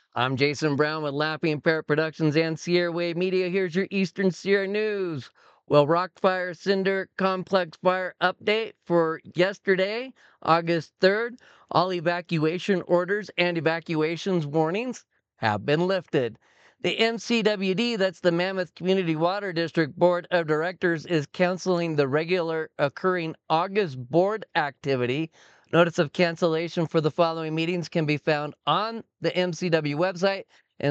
I'm Jason Brown with Laughing Parrot Productions and Sierra Wave Media. Here's your Eastern Sierra news. Well, Rockfire Cinder Complex fire update for yesterday, August 3rd. All evacuation orders and evacuations warnings have been lifted. The MCWD, that's the Mammoth Community Water District Board of Directors, is canceling the regular occurring August board activity. Notice of cancellation for the following meetings can be found on the MCW website,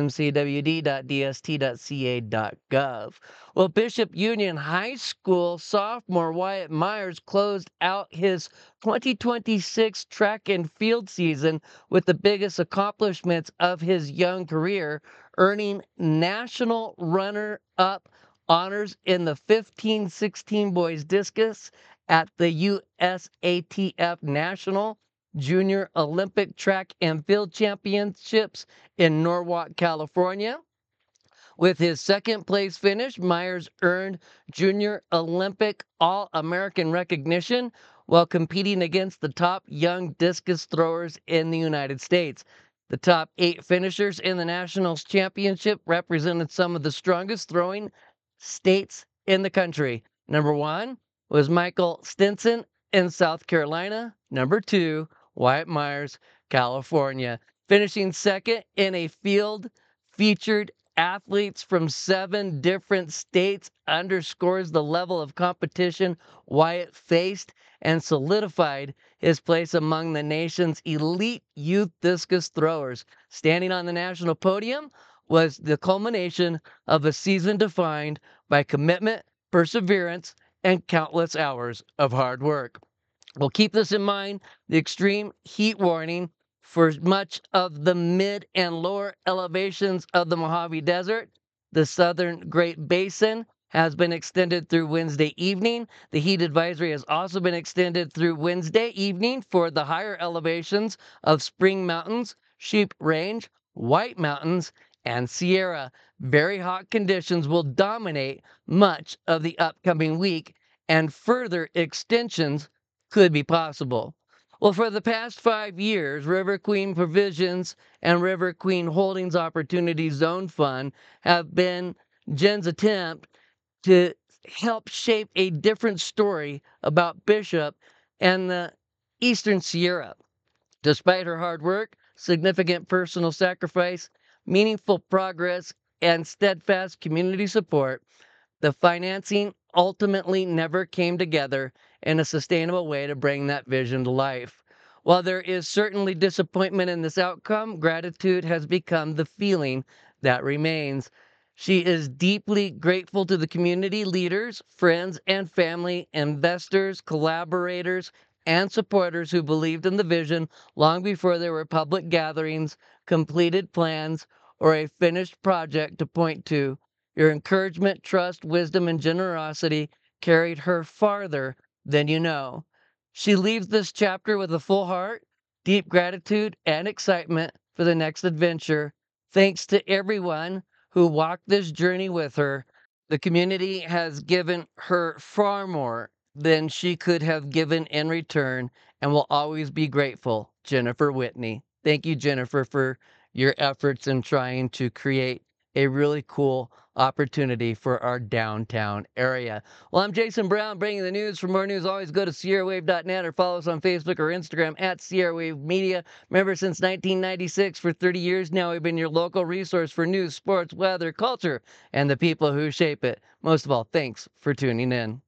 mcwd.dst.ca.gov. Well, Bishop Union High School sophomore Wyatt Myers closed out his 2026 track and field season with the biggest accomplishments of his young career, earning national runner-up honors in the 15-16 boys discus at the USATF National Junior Olympic Track and Field Championships in Norwalk, California. With his second place finish, Myers earned Junior Olympic All American recognition while competing against the top young discus throwers in the United States. The top 8 finishers in the Nationals Championship represented some of the strongest throwing states in the country. Number 1 was Michael Stinson in South Carolina. Number 2, Wyatt Myers, California. Finishing second in a field featured athletes from 7 different states underscores the level of competition Wyatt faced and solidified his place among the nation's elite youth discus throwers. Standing on the national podium was the culmination of a season defined by commitment, perseverance, and countless hours of hard work. We'll keep this in mind. The extreme heat warning for much of the mid and lower elevations of the Mojave Desert, the southern Great Basin, has been extended through Wednesday evening. The heat advisory has also been extended through Wednesday evening for the higher elevations of Spring Mountains, Sheep Range, White Mountains, and Sierra. Very hot conditions will dominate much of the upcoming week, and further extensions could be possible. Well, for the past 5 years, River Queen Provisions and River Queen Holdings Opportunity Zone Fund have been Jen's attempt to help shape a different story about Bishop and the Eastern Sierra. Despite her hard work, significant personal sacrifice, meaningful progress, and steadfast community support, the financing ultimately never came together in a sustainable way to bring that vision to life. While there is certainly disappointment in this outcome, gratitude has become the feeling that remains. She is deeply grateful to the community leaders, friends and family, investors, collaborators, and supporters who believed in the vision long before there were public gatherings, completed plans, or a finished project to point to. Your encouragement, trust, wisdom, and generosity carried her farther than you know. She leaves this chapter with a full heart, deep gratitude, and excitement for the next adventure. Thanks to everyone who walked this journey with her. The community has given her far more than she could have given in return and will always be grateful. Jennifer Whitney. Thank you, Jennifer, for your efforts in trying to create a really cool opportunity for our downtown area. Well, I'm Jason Brown bringing the news. For more news, always go to sierrawave.net or follow us on Facebook or Instagram at Sierra Wave Media. Remember, since 1996, for 30 years now, we've been your local resource for news, sports, weather, culture, and the people who shape it. Most of all, thanks for tuning in.